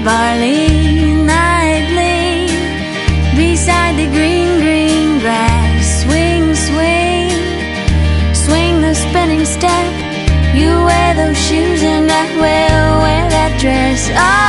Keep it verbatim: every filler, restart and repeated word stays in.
barley nightly beside the green, green grass. Swing, swing, swing the spinning step. You wear those shoes and I will wear that dress. Oh,